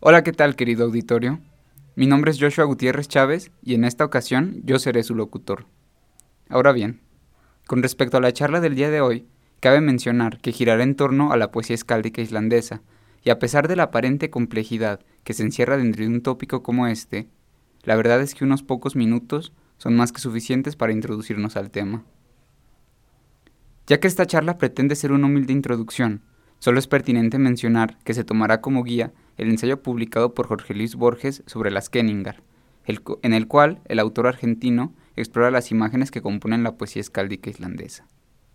Hola, ¿qué tal, querido auditorio? Mi nombre es Joshua Gutiérrez Chávez y en esta ocasión yo seré su locutor. Ahora bien, con respecto a la charla del día de hoy, cabe mencionar que girará en torno a la poesía escáldica islandesa, y a pesar de la aparente complejidad que se encierra dentro de un tópico como este, la verdad es que unos pocos minutos son más que suficientes para introducirnos al tema. Ya que esta charla pretende ser una humilde introducción, solo es pertinente mencionar que se tomará como guía el ensayo publicado por Jorge Luis Borges sobre las Kenningar, en el cual el autor argentino explora las imágenes que componen la poesía escáldica islandesa.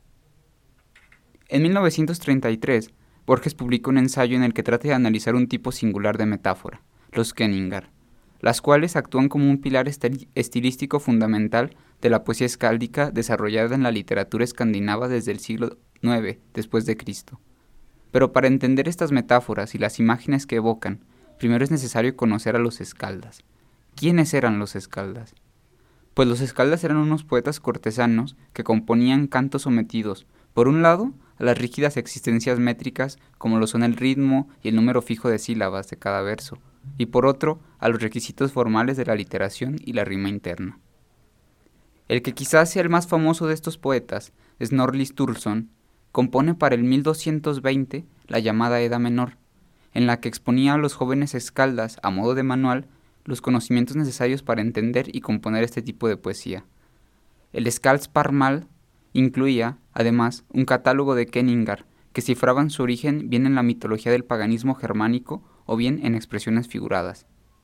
En 1933, Borges publicó un ensayo en el que trata de analizar un tipo singular de metáfora, los Kenningar, las cuales actúan como un pilar estilístico fundamental de la poesía escáldica desarrollada en la literatura escandinava desde el siglo IX después de Cristo. Pero para entender estas metáforas y las imágenes que evocan, primero es necesario conocer a los escaldas. ¿Quiénes eran los escaldas? Pues los escaldas eran unos poetas cortesanos que componían cantos sometidos, por un lado, a las rígidas existencias métricas como lo son el ritmo y el número fijo de sílabas de cada verso, y por otro, a los requisitos formales de la literación y la rima interna. El que quizás sea el más famoso de estos poetas, Snorri Sturluson, compone para el 1220 la llamada Edda Menor, en la que exponía a los jóvenes escaldas, a modo de manual, los conocimientos necesarios para entender y componer este tipo de poesía. El Skaldsparmal incluía, además, un catálogo de Kenningar, que cifraban su origen bien en la mitología del paganismo germánico o bien en expresiones figuradas.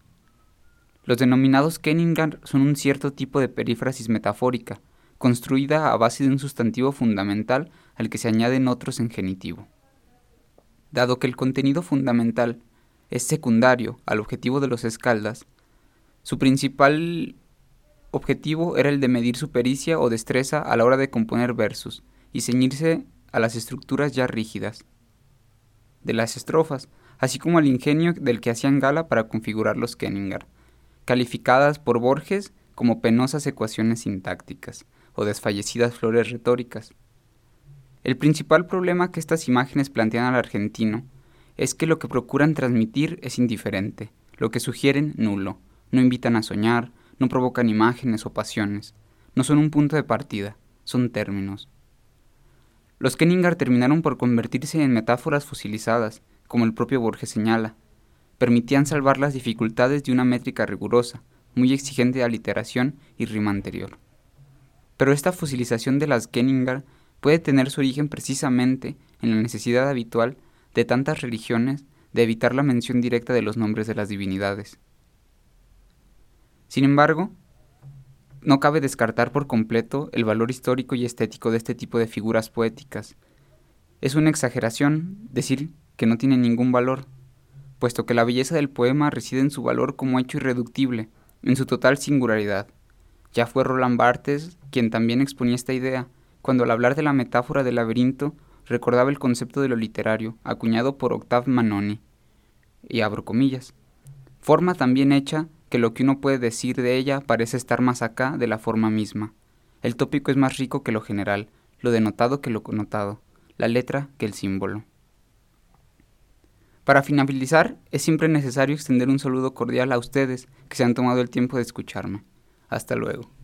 Los denominados Kenningar son un cierto tipo de perífrasis metafórica, construida a base de un sustantivo fundamental al que se añaden otros en genitivo. Dado que el contenido fundamental es secundario al objetivo de los escaldas, su principal objetivo era el de medir su pericia o destreza a la hora de componer versos y ceñirse a las estructuras ya rígidas de las estrofas, así como al ingenio del que hacían gala para configurar los Kenningar, calificadas por Borges como penosas ecuaciones sintácticas o desfallecidas flores retóricas. El principal problema que estas imágenes plantean al argentino es que lo que procuran transmitir es indiferente, lo que sugieren nulo, no invitan a soñar, no provocan imágenes o pasiones, no son un punto de partida, son términos. Los Kenningar terminaron por convertirse en metáforas fosilizadas, como el propio Borges señala. Permitían salvar las dificultades de una métrica rigurosa, muy exigente de aliteración y rima anterior. Pero esta fosilización de las Kenningar puede tener su origen precisamente en la necesidad habitual de tantas religiones de evitar la mención directa de los nombres de las divinidades. Sin embargo, no cabe descartar por completo el valor histórico y estético de este tipo de figuras poéticas. Es una exageración decir que no tiene ningún valor, puesto que la belleza del poema reside en su valor como hecho irreductible, en su total singularidad. Ya fue Roland Barthes quien también exponía esta idea, cuando al hablar de la metáfora del laberinto recordaba el concepto de lo literario, acuñado por Octave Manoni, y abro comillas, forma tan bien hecha que lo que uno puede decir de ella parece estar más acá de la forma misma. El tópico es más rico que lo general, lo denotado que lo connotado, la letra que el símbolo. Para finalizar, es siempre necesario extender un saludo cordial a ustedes que se han tomado el tiempo de escucharme. Hasta luego.